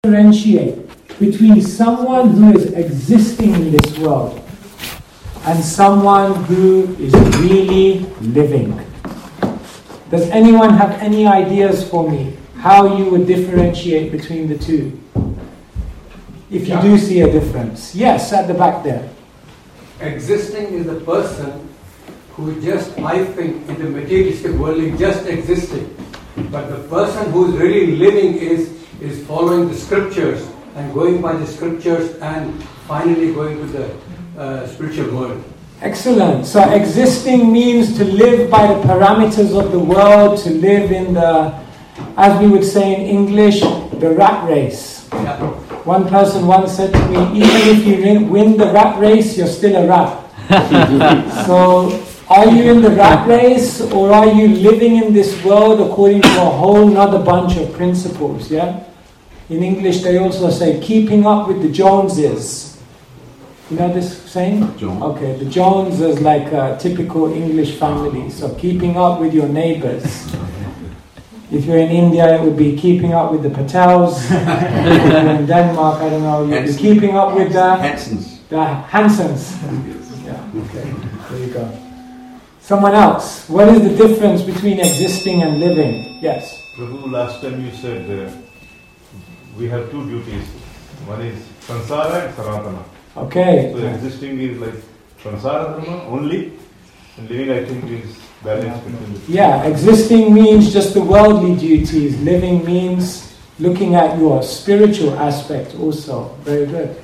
differentiate between someone who is existing in this world and someone who is really living? Does anyone have any ideas for me how you would differentiate between the two? If you do see a difference. Yes, at the back there. Existing is the person who just, I think, in the materialistic world is just existing. But the person who is really living is following the scriptures and going by the scriptures and finally going to the spiritual world. Excellent. So existing means to live by the parameters of the world, to live in the, as we would say in English, the rat race. Yeah. One person once said to me, even if you win the rat race, you're still a rat. So, are you in the rat race, or are you living in this world according to a whole nother bunch of principles, yeah? In English they also say, keeping up with the Joneses. You know this saying? Jones. Okay, the Jones is like a typical English family, so keeping up with your neighbors. If you're in India, it would be keeping up with the Patels. If you're in Denmark, I don't know, you'd be keeping up with the Hansons. Yeah, okay, there you go. Someone else, what is the difference between existing and living? Yes? Prabhu, last time you said we have two duties. One is Sansara and Sanatana. Okay. So existing is like Sansara Dharma only, and living, I think, is balance between the two. Yeah, existing means just the worldly duties. Living means looking at your spiritual aspect also. Very good.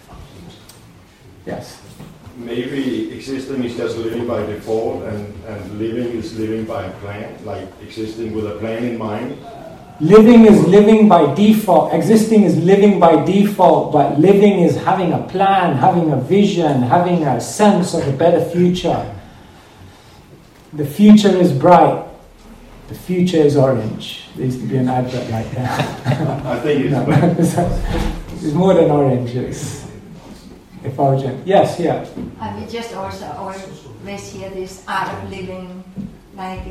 Yes? Maybe existing is just living by default and living is living by a plan, like existing with a plan in mind. Living is living by default. Existing is living by default, but living is having a plan, having a vision, having a sense of a better future. The future is bright. The future is orange. There used to be an advert like that. I think it's it's more than orange. It's effulgent. Yes, yeah. We just also always hear this art of living, like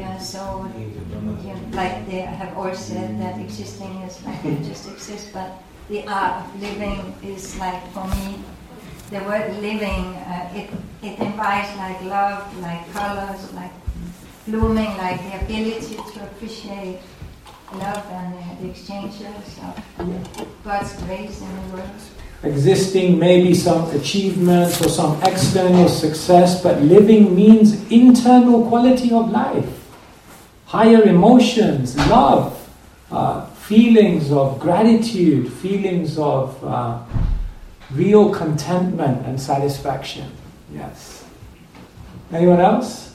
like they have always said that existing is like you just exist, but the art of living is like, for me, the word living, it implies like love, like colors, like blooming, like the ability to appreciate love and the exchanges of God's grace in the world. Existing may be some achievements or some external success, but living means internal quality of life, higher emotions, love, feelings of gratitude, feelings of real contentment and satisfaction. Yes. Anyone else?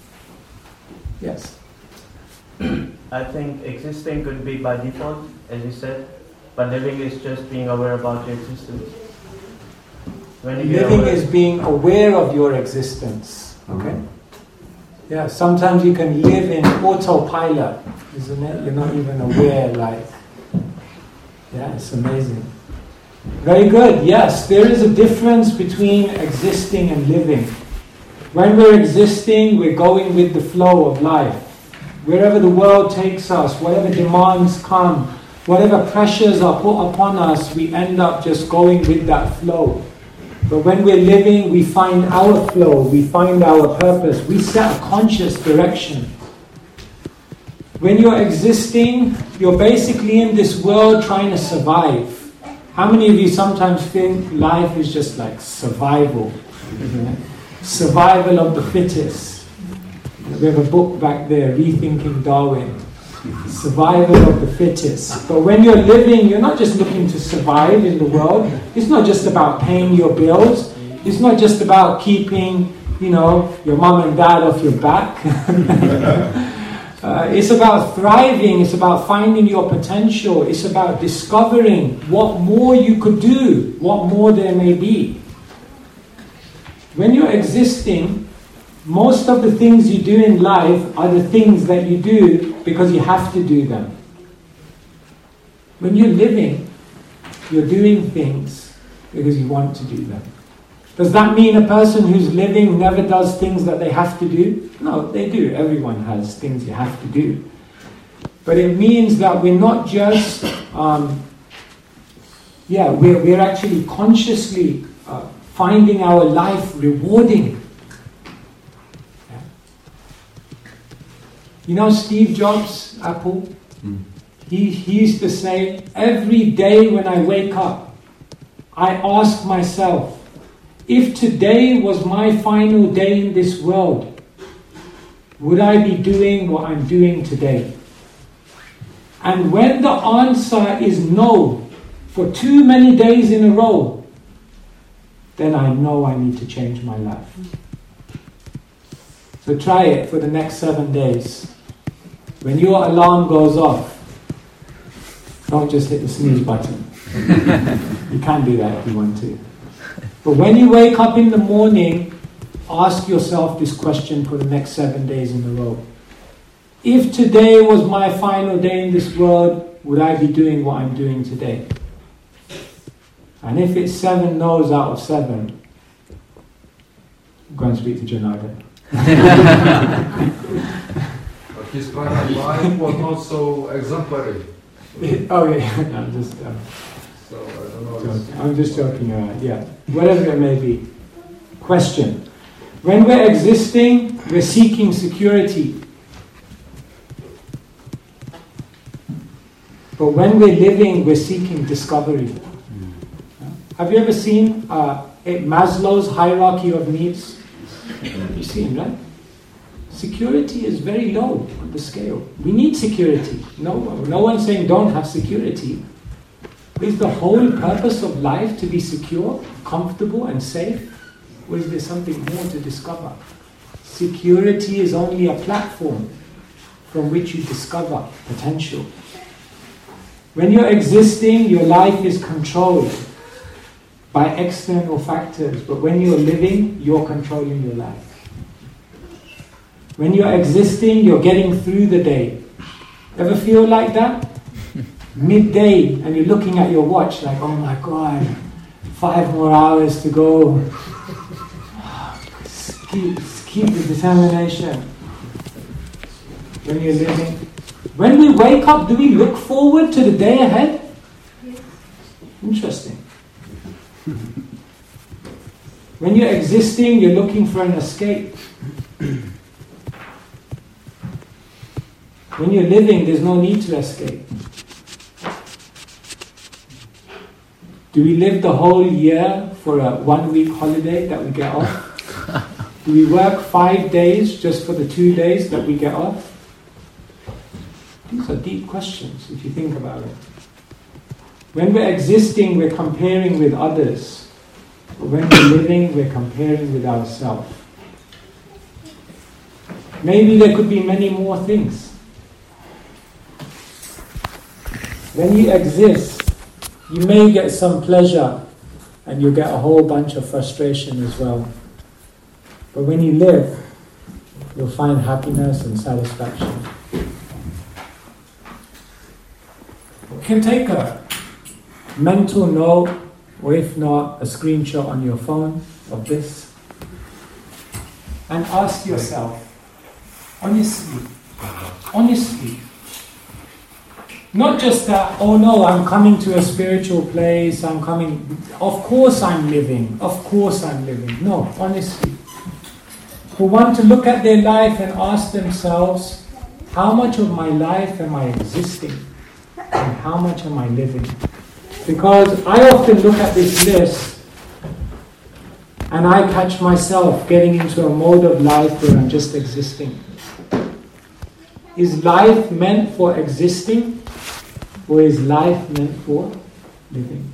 Yes. I think existing could be by default, as you said. But living is just being aware about your existence. Living is being aware of your existence. Okay? Yeah, sometimes you can live in autopilot, isn't it? You're not even aware, like... Yeah, it's amazing. Very good, yes. There is a difference between existing and living. When we're existing, we're going with the flow of life. Wherever the world takes us, whatever demands come, whatever pressures are put upon us, we end up just going with that flow. But when we're living, we find our flow, we find our purpose, we set a conscious direction. When you're existing, you're basically in this world trying to survive. How many of you sometimes think life is just like survival? Survival of the fittest. We have a book back there, Rethinking Darwin. Survival of the fittest. But when you're living, you're not just looking to survive in the world. It's not just about paying your bills. It's not just about keeping, your mom and dad off your back. It's about thriving. It's about finding your potential. It's about discovering what more you could do, what more there may be. When you're existing, most of the things you do in life are the things that you do because you have to do them. When you're living, you're doing things because you want to do them. Does that mean a person who's living never does things that they have to do? No, they do. Everyone has things you have to do. But it means that we're not just we're actually consciously finding our life rewarding. Yeah. You know Steve Jobs, Apple? He used to say, every day when I wake up, I ask myself, if today was my final day in this world, would I be doing what I'm doing today? And when the answer is no, for too many days in a row, then I know I need to change my life. So try it for the next 7 days. When your alarm goes off, don't just hit the snooze button. You can do that if you want to. But when you wake up in the morning, ask yourself this question for the next 7 days in a row. If today was my final day in this world, would I be doing what I'm doing today? And if it's 7 no's out of 7, go and speak to Janardhan. But his private life was not so exemplary. Oh yeah, I'm just So I don't know. I'm just joking around. Yeah, whatever it may be. Question: when we're existing, we're seeking security. But when we're living, we're seeking discovery. Have you ever seen Maslow's hierarchy of needs? You've seen, right? Security is very low on the scale. We need security. No one's saying don't have security. Is the whole purpose of life to be secure, comfortable, and safe? Or is there something more to discover? Security is only a platform from which you discover potential. When you're existing, your life is controlled by external factors, but when you're living, you're controlling your life. When you're existing, you're getting through the day. Ever feel like that? Midday, and you're looking at your watch like, oh my God, 5 more hours to go. Keep the determination. When you're living. When we wake up, do we look forward to the day ahead? Interesting. When you're existing, you're looking for an escape. When you're living, there's no need to escape. Do we live the whole year for a 1-week holiday that we get off? Do we work 5 days just for the 2 days that we get off? These are deep questions if you think about it. When we're existing, we're comparing with others. But when we're living, we're comparing with ourselves. Maybe there could be many more things. When you exist, you may get some pleasure and you get a whole bunch of frustration as well. But when you live, you'll find happiness and satisfaction. You can take a mental note, or if not, a screenshot on your phone of this, and ask yourself, honestly, not just that, oh no, I'm coming to a spiritual place, of course I'm living. No, honestly. For one to look at their life and ask themselves, how much of my life am I existing? And how much am I living? Because I often look at this list and I catch myself getting into a mode of life where I'm just existing. Is life meant for existing, or is life meant for living?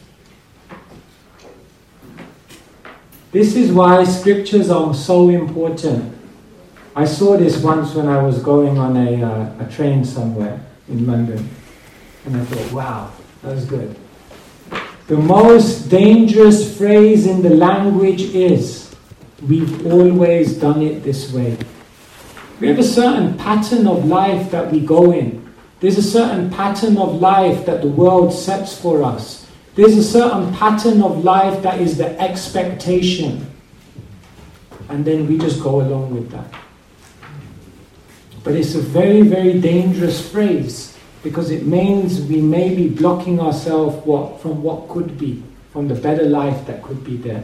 This is why scriptures are so important. I saw this once when I was going on a train somewhere in London, and I thought, wow, that was good. The most dangerous phrase in the language is, we've always done it this way. We have a certain pattern of life that we go in. There's a certain pattern of life that the world sets for us. There's a certain pattern of life that is the expectation. And then we just go along with that. But it's a very, very dangerous phrase, because it means we may be blocking ourselves from what could be, from the better life that could be there.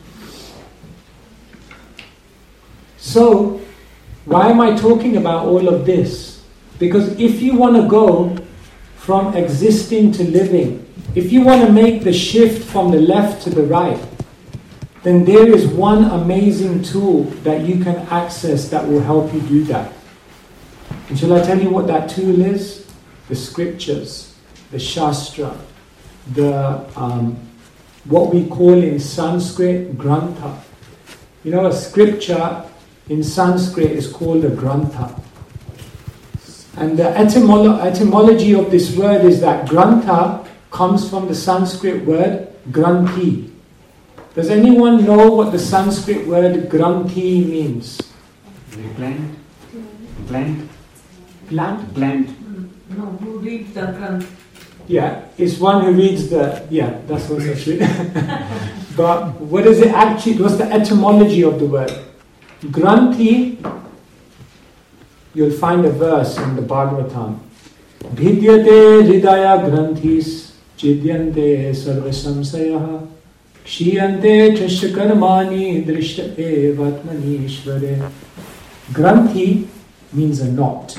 So, why am I talking about all of this? Because if you want to go from existing to living, if you want to make the shift from the left to the right, then there is one amazing tool that you can access that will help you do that. And shall I tell you what that tool is? The scriptures, the Shastra, the what we call in Sanskrit Grantha. You know, a scripture in Sanskrit is called a Grantha. And the etymology of this word is that Grantha comes from the Sanskrit word Granthi. Does anyone know what the Sanskrit word Granthi means? Gland? Gland? Gland? Gland. No, who reads the Granth? Yeah, it's one who reads the... Yeah, that's what it's true. But what is it actually... What's the etymology of the word? Granthi, you'll find a verse in the Bhagavatam. Bhidyate hridaya granthis chidyante sarva samsayaha kshiyante trishya karmani drishtate vatmani ishvare. Granthi means a knot.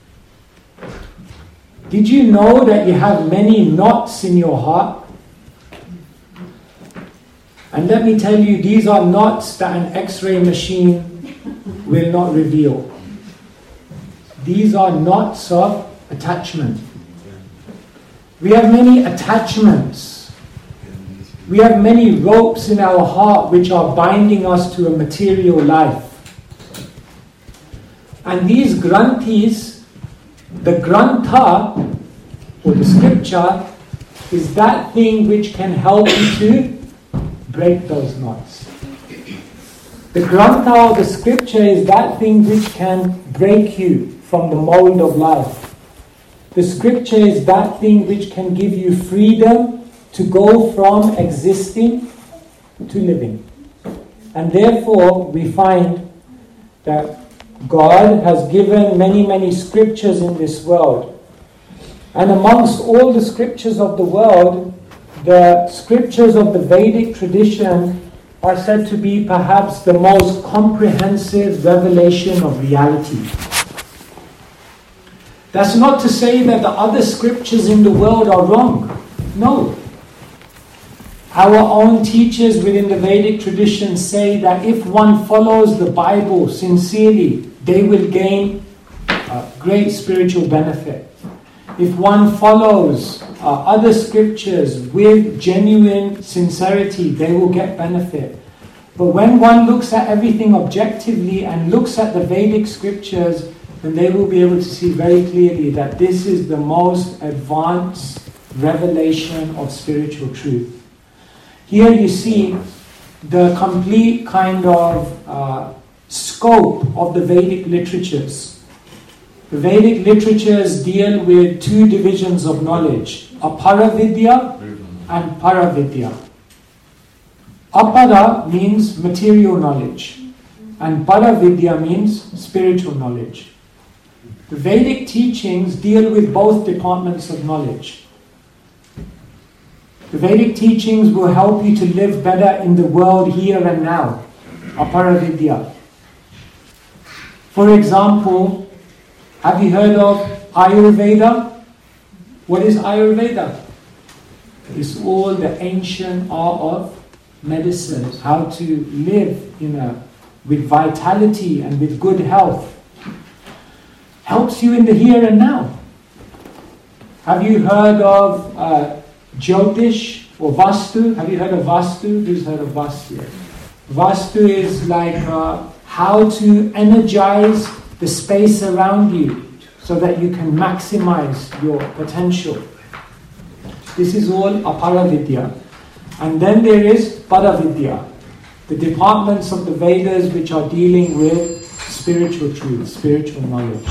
Did you know that you have many knots in your heart? And let me tell you, these are knots that an X-ray machine will not reveal. These are knots of attachment. We have many attachments. We have many ropes in our heart which are binding us to a material life. And these granthis, the grantha, or the scripture, is that thing which can help you to break those knots. The grantha, or the scripture, is that thing which can break you from the mold of life. The scripture is that thing which can give you freedom to go from existing to living. And therefore, we find that God has given many, many scriptures in this world. And amongst all the scriptures of the world, the scriptures of the Vedic tradition are said to be perhaps the most comprehensive revelation of reality. That's not to say that the other scriptures in the world are wrong. No. Our own teachers within the Vedic tradition say that if one follows the Bible sincerely, they will gain great spiritual benefit. If one follows other scriptures with genuine sincerity, they will get benefit. But when one looks at everything objectively and looks at the Vedic scriptures, then they will be able to see very clearly that this is the most advanced revelation of spiritual truth. Here you see the complete kind of scope of the Vedic literatures. The Vedic literatures deal with two divisions of knowledge, Apara-vidya and Para-vidya. Apara means material knowledge, and Para-vidya means spiritual knowledge. The Vedic teachings deal with both departments of knowledge. The Vedic teachings will help you to live better in the world here and now, Apara-vidya. For example, have you heard of Ayurveda? What is Ayurveda? It's all the ancient art of medicine, how to live with vitality and with good health. Helps you in the here and now. Have you heard of Jyotish or Vastu? Have you heard of Vastu? Who's heard of Vastu? Vastu is like how to energize the space around you so that you can maximize your potential. This is all Apara-vidya. And then there is Para-vidya, the departments of the Vedas which are dealing with spiritual truth, spiritual knowledge.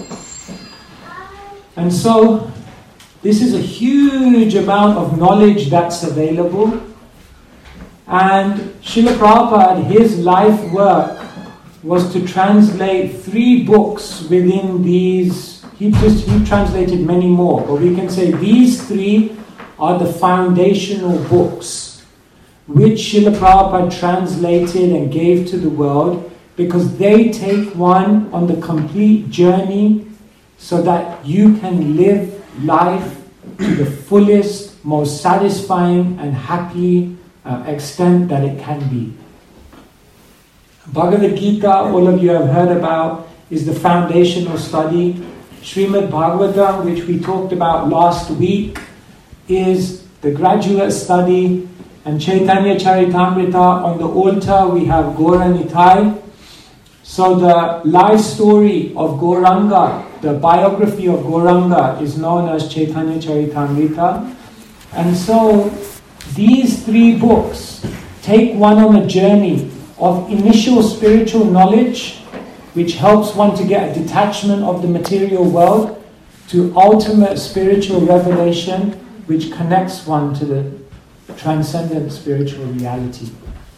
And so, this is a huge amount of knowledge that's available. And Srila Prabhupada, his life work was to translate 3 books within these he translated many more, but we can say these three are the foundational books which Srila Prabhupada translated and gave to the world, because they take one on the complete journey so that you can live life to the fullest, most satisfying and happy extent that it can be. Bhagavad Gita, all of you have heard about, is the foundational study. Srimad Bhagavatam, which we talked about last week, is the graduate study. And Chaitanya Charitamrita, on the altar we have Gaura Nitai. So the life story of Gauranga, the biography of Gauranga, is known as Chaitanya Charitamrita. And so these three books take one on a journey of initial spiritual knowledge, which helps one to get a detachment of the material world, to ultimate spiritual revelation, which connects one to the transcendent spiritual reality.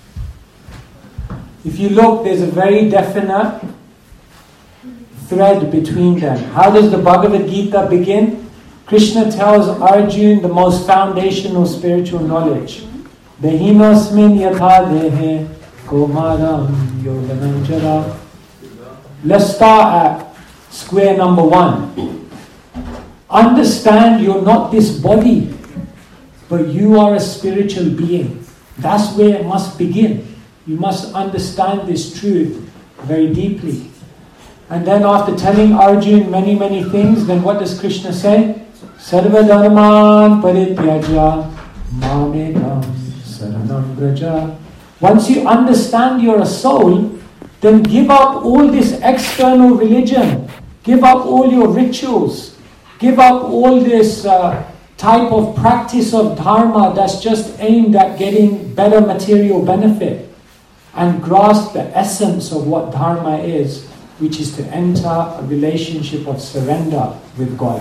If you look, there's a very definite thread between them. How does the Bhagavad Gita begin? Krishna tells Arjuna the most foundational spiritual knowledge. Dehinosmin yatha dehe komaram yogananjara. Let's start at square number 1. Understand you're not this body, but you are a spiritual being. That's where it must begin. You must understand this truth very deeply. And then after telling Arjuna many things, then what does Krishna say? Sarva dharman parityaja mamekam saranam braja. Once you understand you're a soul, then give up all this external religion. Give up all your rituals. Give up all this type of practice of dharma that's just aimed at getting better material benefit. And grasp the essence of what dharma is, which is to enter a relationship of surrender with God.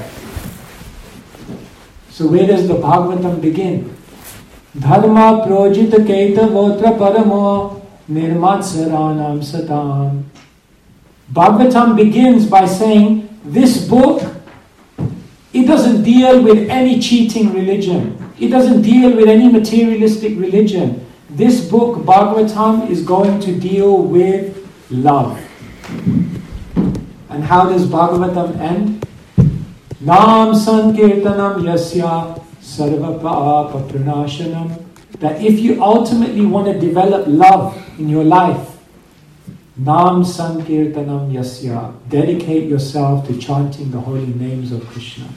So where does the Bhagavatam begin? Dharma projita kaita votra paramo nirmatsaranam satam. Bhagavatam begins by saying, this book, it doesn't deal with any cheating religion. It doesn't deal with any materialistic religion. This book, Bhagavatam, is going to deal with love. And how does Bhagavatam end? Nam sankirtanam yasya sarva papa pranashanam. That if you ultimately want to develop love in your life, Nam sankirtanam yasya, dedicate yourself to chanting the holy names of Krishna.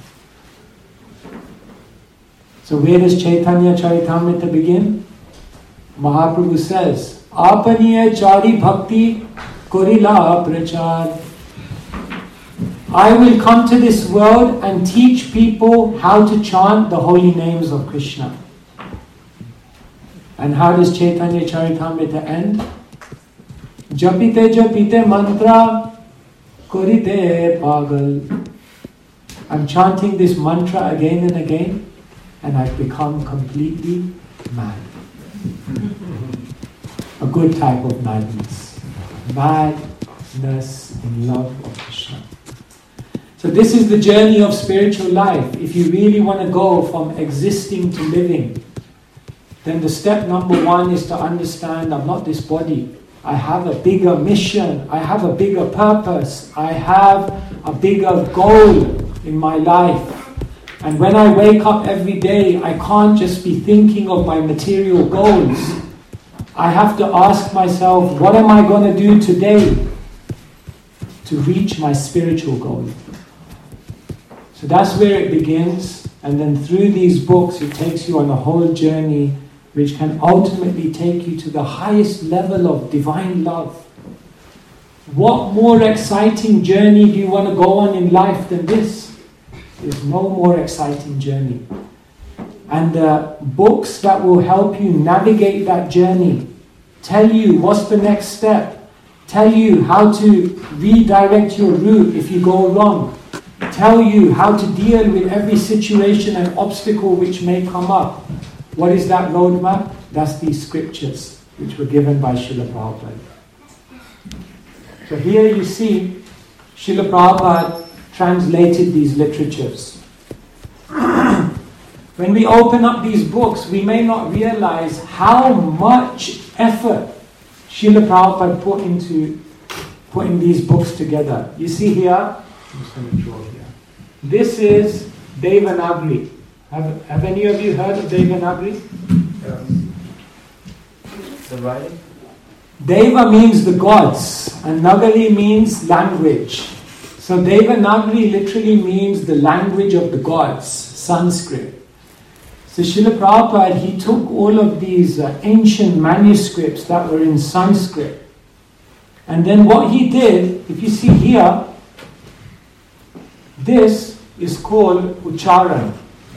So where does Chaitanya Charitamrita begin? Mahaprabhu says, Apaniya chari bhakti korila prachar. I will come to this world and teach people how to chant the holy names of Krishna. And how does Chaitanya Charitamrita end? Japite japite mantra korite pagal. I'm chanting this mantra again and again, and I've become completely mad. A good type of madness. Madness in love of Krishna. So this is the journey of spiritual life. If you really want to go from existing to living, then the step number 1 is to understand I'm not this body. I have a bigger mission. I have a bigger purpose. I have a bigger goal in my life. And when I wake up every day, I can't just be thinking of my material goals. I have to ask myself, what am I going to do today to reach my spiritual goal? So that's where it begins. And then through these books, it takes you on a whole journey which can ultimately take you to the highest level of divine love. What more exciting journey do you want to go on in life than this? There's no more exciting journey. And the books that will help you navigate that journey, tell you what's the next step, tell you how to redirect your route if you go wrong, tell you how to deal with every situation and obstacle which may come up. What is that roadmap? That's these scriptures which were given by Srila Prabhupada. So here you see Srila Prabhupada translated these literatures. When we open up these books, we may not realize how much effort Srila Prabhupada put into putting these books together. You see here, I'm just going to draw here. This is Devanagari. Have any of you heard of Devanagari? The writing? Deva means the gods, and Nagari means language. So Devanagari literally means the language of the gods, Sanskrit. So Srila Prabhupada, he took all of these ancient manuscripts that were in Sanskrit. And then what he did, if you see here, this is called Ucharan.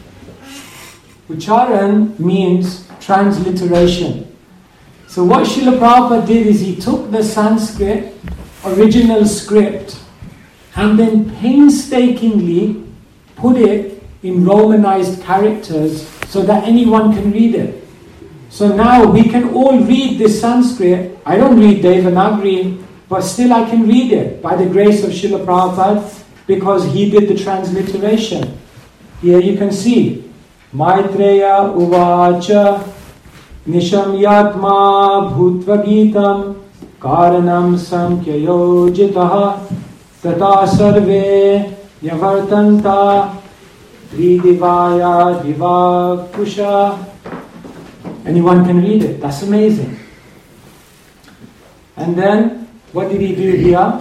Ucharan means transliteration. So what Srila Prabhupada did is he took the Sanskrit original script and then painstakingly put it in Romanized characters so that anyone can read it. So now we can all read this Sanskrit. I don't read Devanagari, but still I can read it by the grace of Srila Prabhupada because he did the transliteration. Here you can see Maitreya Uvacha Nisham Yatma Bhutva Gitam Karanam Samkhyayo Jitaha Tata Sarve Yavartanta Tridivaya Diva Kusha. Anyone can read it. That's amazing. And then, what did he do here?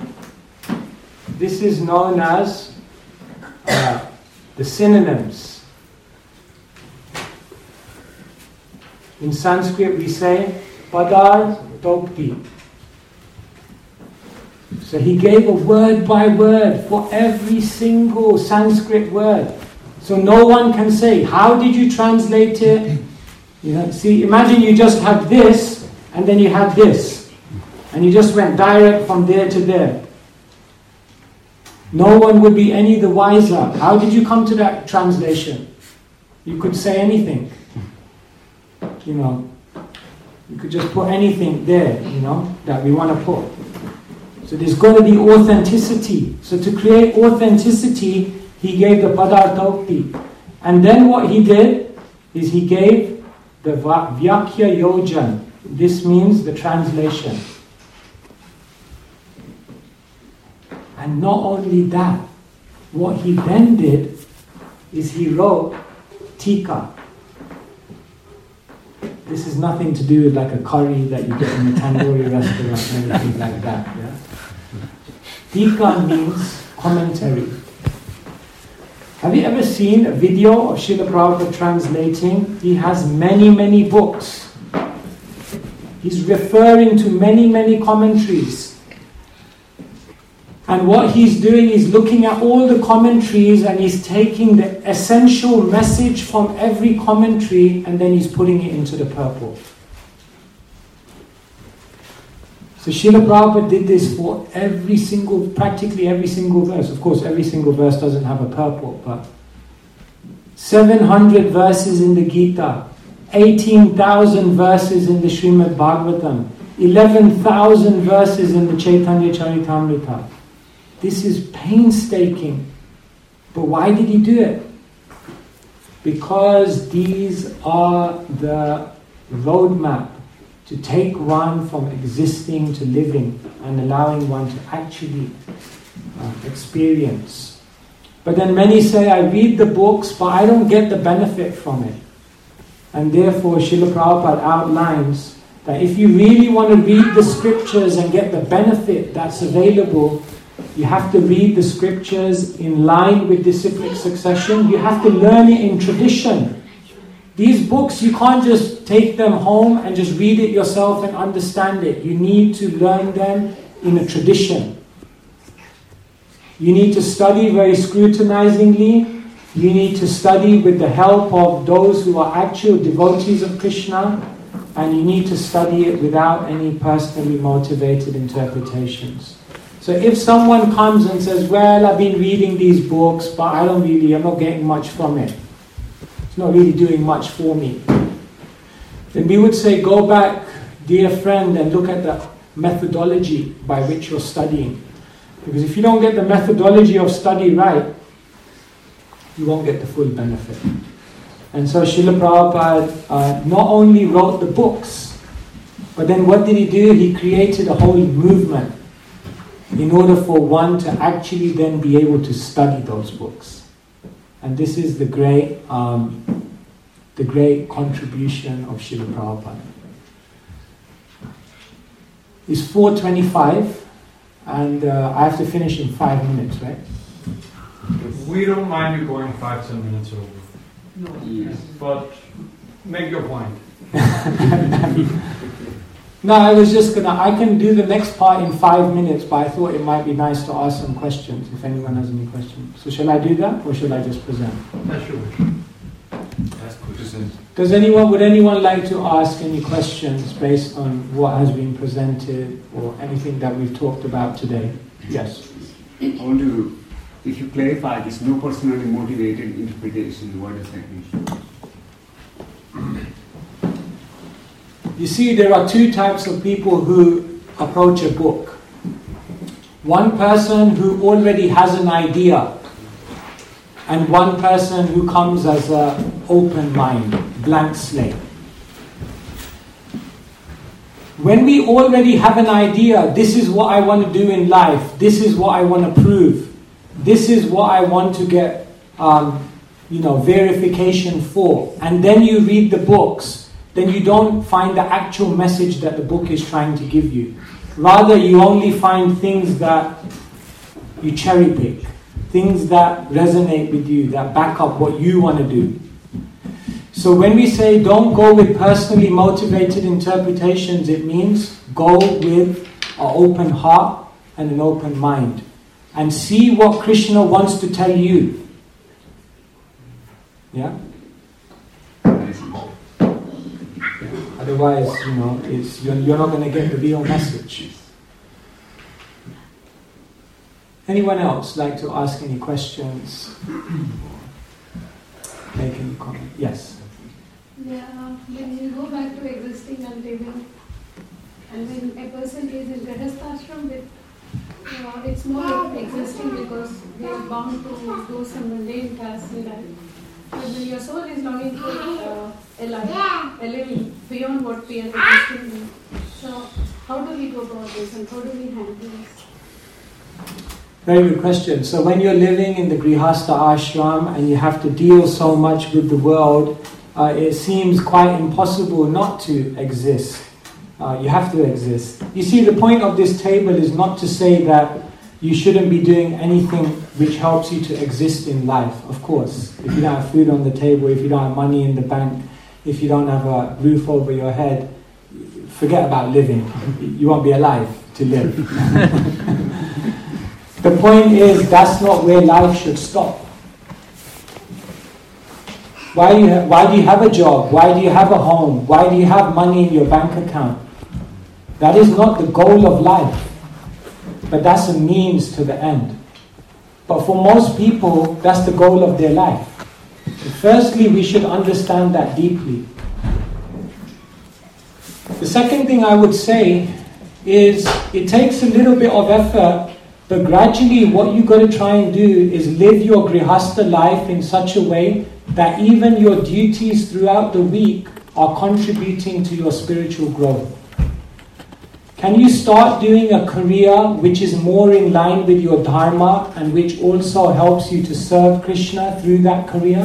This is known as the synonyms. In Sanskrit we say Padar Tokti. So he gave a word by word for every single Sanskrit word. So no one can say, how did you translate it? You know, see, imagine you just have this and then you have this. And you just went direct from there to there. No one would be any the wiser. How did you come to that translation? You could say anything. You know, you could just put anything there, you know, that we want to put. So there's got to be authenticity. So to create authenticity, he gave the Padartokti. And then what he did is he gave the Vyakya Yojan. This means the translation. And not only that, what he then did is he wrote Tika. This is nothing to do with like a curry that you get in a tandoori restaurant or anything like that. Yeah? Tika means commentary. Have you ever seen a video of Srila Prabhupada translating? He has many, many books. He's referring to many, many commentaries. And what he's doing is looking at all the commentaries and he's taking the essential message from every commentary and then he's putting it into the purport. So Srila Prabhupada did this for practically every single verse. Of course, every single verse doesn't have a purport, but 700 verses in the Gita, 18,000 verses in the Srimad Bhagavatam, 11,000 verses in the Chaitanya Charitamrita. This is painstaking. But why did he do it? Because these are the roadmap to take one from existing to living and allowing one to actually experience. But then many say, I read the books, but I don't get the benefit from it. And therefore, Srila Prabhupada outlines that if you really want to read the scriptures and get the benefit that's available, you have to read the scriptures in line with disciplic succession. You have to learn it in tradition. These books, you can't just take them home and just read it yourself and understand it. You need to learn them in a tradition. You need to study very scrutinizingly. You need to study with the help of those who are actual devotees of Krishna. And you need to study it without any personally motivated interpretations. So if someone comes and says, well, I've been reading these books, but I'm not getting much from it. It's not really doing much for me. Then we would say, go back, dear friend, and look at the methodology by which you're studying. Because if you don't get the methodology of study right, you won't get the full benefit. And so Srila Prabhupada not only wrote the books, but then what did he do? He created a whole movement in order for one to actually then be able to study those books. And this is the great contribution of Srila Prabhupada. It's 4:25, and I have to finish in 5 minutes, right? We don't mind you going 5-10 minutes over. No. Yes. But make your point. No, I was just I can do the next part in 5 minutes, but I thought it might be nice to ask some questions, if anyone has any questions. So shall I do that, or shall I just present? That's your wish. Would anyone like to ask any questions based on what has been presented, or anything that we've talked about today? Yes? I want to, if you clarify this no personally motivated interpretation, what does that mean? You see, there are two types of people who approach a book. One person who already has an idea, and one person who comes as an open mind, blank slate. When we already have an idea, this is what I want to do in life, this is what I want to prove, this is what I want to get verification for, and then you read the books, then you don't find the actual message that the book is trying to give you. Rather, you only find things that you cherry pick, things that resonate with you, that back up what you want to do. So when we say don't go with personally motivated interpretations, it means go with an open heart and an open mind, and see what Krishna wants to tell you. Yeah? Otherwise, you're not going to get the real message. Anyone else like to ask any questions? Make any comment? Yes. Yeah, when you go back to existing and living, and when a person is in Grihastha with, it's more like existing because they are bound to do some mundane tasks in life. But when your soul is longing for a living beyond what we are existing in. So, how do we go about this and how do we handle this? Very good question. So when you're living in the Grihastha ashram and you have to deal so much with the world, it seems quite impossible not to exist. You have to exist. You see, the point of this table is not to say that you shouldn't be doing anything which helps you to exist in life, of course. If you don't have food on the table, if you don't have money in the bank, if you don't have a roof over your head, forget about living. You won't be alive to live. The point is, that's not where life should stop. Why do you have a job? Why do you have a home? Why do you have money in your bank account? That is not the goal of life. But that's a means to the end. But for most people, that's the goal of their life. So firstly, we should understand that deeply. The second thing I would say is it takes a little bit of effort, but gradually what you've got to try and do is live your Grihastha life in such a way that even your duties throughout the week are contributing to your spiritual growth. Can you start doing a career which is more in line with your dharma and which also helps you to serve Krishna through that career?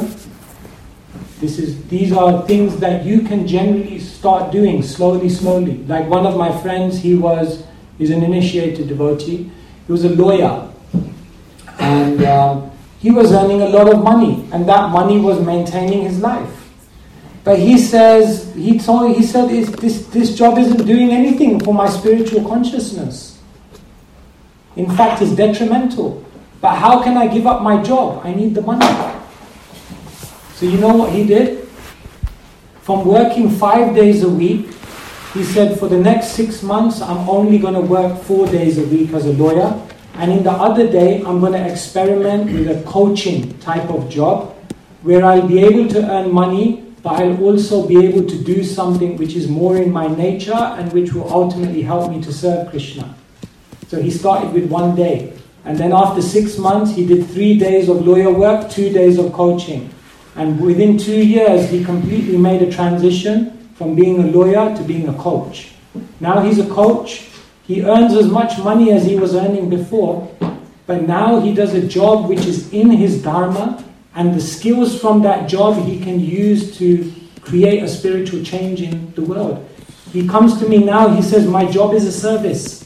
These are things that you can generally start doing slowly. Like one of my friends, he's an initiated devotee. He was a lawyer, and he was earning a lot of money, and that money was maintaining his life. But he said, this job isn't doing anything for my spiritual consciousness. In fact, it's detrimental. But how can I give up my job? I need the money. So you know what he did? From working 5 days a week, he said, for the next 6 months, I'm only going to work 4 days a week as a lawyer. And in the other day, I'm going to experiment with a coaching type of job where I'll be able to earn money, but I'll also be able to do something which is more in my nature and which will ultimately help me to serve Krishna. So he started with 1 day. And then after 6 months, he did 3 days of lawyer work, 2 days of coaching. And within 2 years, he completely made a transition from being a lawyer to being a coach. Now he's a coach. He earns as much money as he was earning before, but now he does a job which is in his dharma, and the skills from that job he can use to create a spiritual change in the world. He comes to me now, he says, my job is a service.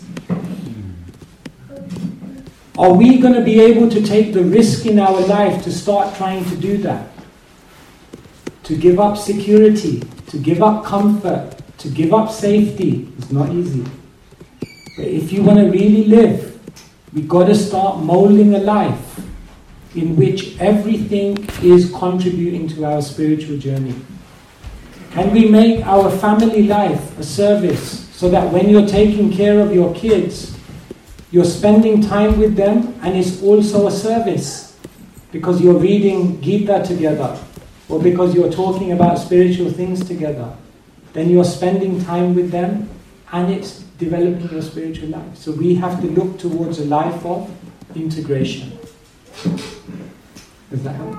Are we going to be able to take the risk in our life to start trying to do that? To give up security, to give up comfort, to give up safety is not easy. But if you want to really live, we've got to start molding a life in which everything is contributing to our spiritual journey. Can we make our family life a service so that when you're taking care of your kids, you're spending time with them and it's also a service because you're reading Gita together or because you're talking about spiritual things together. Then you're spending time with them and it's developing your spiritual life. So we have to look towards a life of integration. Does that help?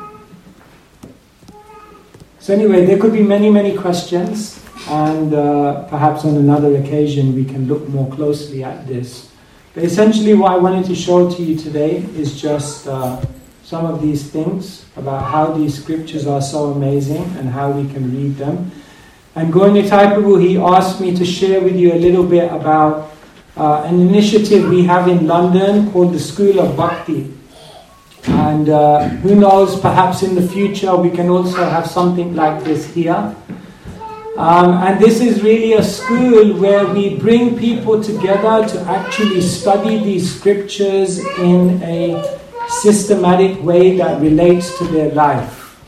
So anyway, there could be many, many questions, and perhaps on another occasion we can look more closely at this. But essentially what I wanted to show to you today is just some of these things about how these scriptures are so amazing and how we can read them. And Gaura Nitai Prabhu, he asked me to share with you a little bit about an initiative we have in London called the School of Bhakti. And who knows, perhaps in the future we can also have something like this here. And this is really a school where we bring people together to actually study these scriptures in a systematic way that relates to their life.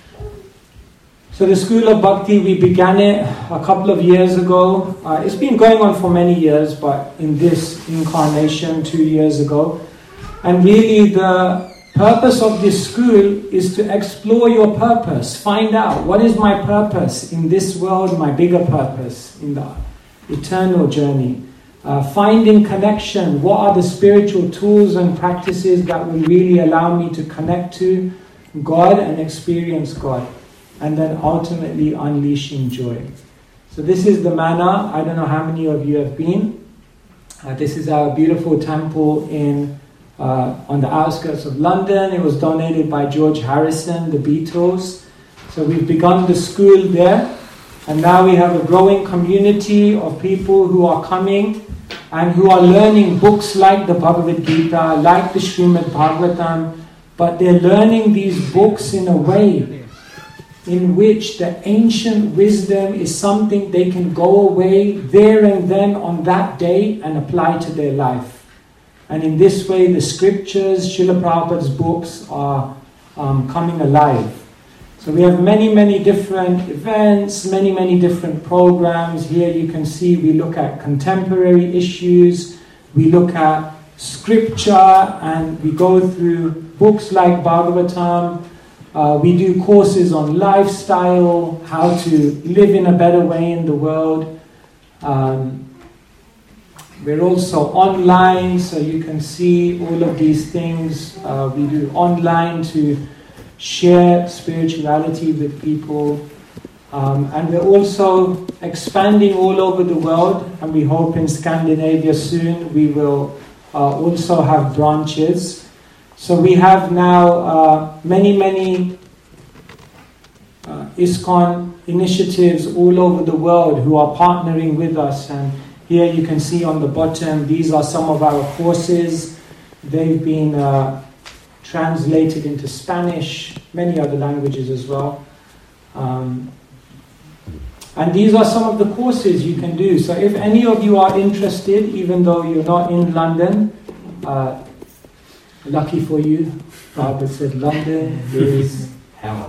So the School of Bhakti, we began it a couple of years ago. It's been going on for many years, but in this incarnation 2 years ago. And really the purpose of this school is to explore your purpose. Find out, what is my purpose in this world, my bigger purpose in the eternal journey. Finding connection, what are the spiritual tools and practices that will really allow me to connect to God and experience God. And then ultimately unleashing joy. So this is the manor. I don't know how many of you have been. This is our beautiful temple in on the outskirts of London. It was donated by George Harrison, the Beatles. So we've begun the school there, and now we have a growing community of people who are coming and who are learning books like the Bhagavad Gita, like the Srimad Bhagavatam, but they're learning these books in a way in which the ancient wisdom is something they can go away there and then on that day and apply to their life. And in this way, the scriptures, Srila Prabhupada's books are coming alive. So we have many, many different events, many, many different programs. Here you can see we look at contemporary issues, we look at scripture, and we go through books like Bhagavatam. We do courses on lifestyle, how to live in a better way in the world. We're also online, so you can see all of these things. We do online to share spirituality with people. And we're also expanding all over the world, and we hope in Scandinavia soon we will also have branches. So we have now many, many ISKCON initiatives all over the world who are partnering with us. And here you can see on the bottom, these are some of our courses. They've been translated into Spanish, many other languages as well. And these are some of the courses you can do. So if any of you are interested, even though you're not in London, lucky for you, Prabhupada said London is hell.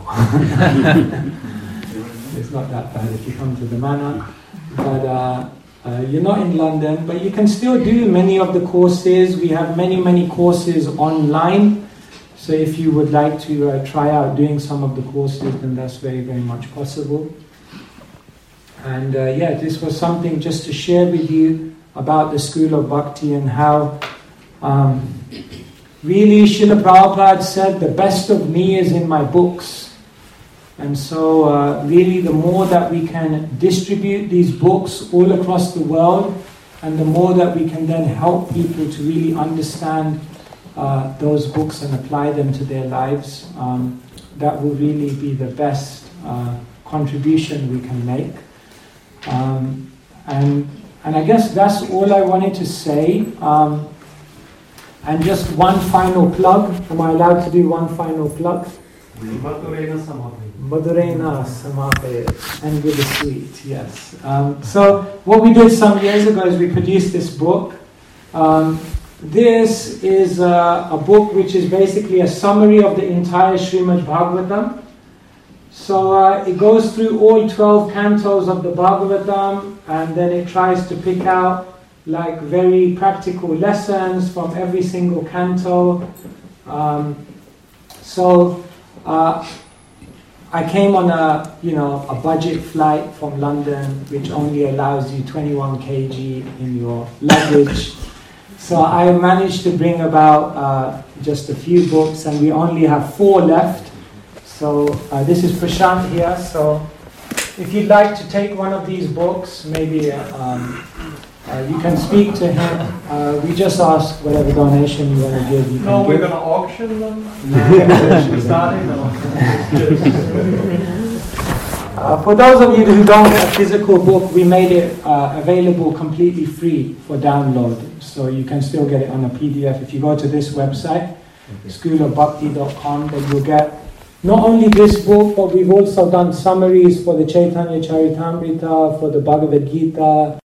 It's not that bad if you come to the manor. But you're not in London, but you can still do many of the courses. We have many, many courses online. So if you would like to try out doing some of the courses, then that's very, very much possible. And this was something just to share with you about the School of Bhakti and how really, Srila Prabhupada said, the best of me is in my books. And so really the more that we can distribute these books all across the world, and the more that we can then help people to really understand those books and apply them to their lives, that will really be the best contribution we can make. And I guess that's all I wanted to say. And just one final plug. Am I allowed to do one final plug? Madhurena Samape. And with the sweet, yes. So what we did some years ago is we produced this book. This is a book which is basically a summary of the entire Srimad Bhagavatam. So it goes through all 12 cantos of the Bhagavatam, and then it tries to pick out like very practical lessons from every single canto. I came on a budget flight from London, which only allows you 21 kg in your luggage. So I managed to bring about just a few books, and we only have 4 left. So this is Prashant here. So if you'd like to take one of these books, maybe you can speak to him. We just ask whatever donation you want to give. You No, can we're give. going to auction them. Starting. For those of you who don't get a physical book, we made it available completely free for download. So you can still get it on a PDF. If you go to this website, schoolofbhakti.com, then you'll get not only this book, but we've also done summaries for the Chaitanya Charitamrita, for the Bhagavad Gita,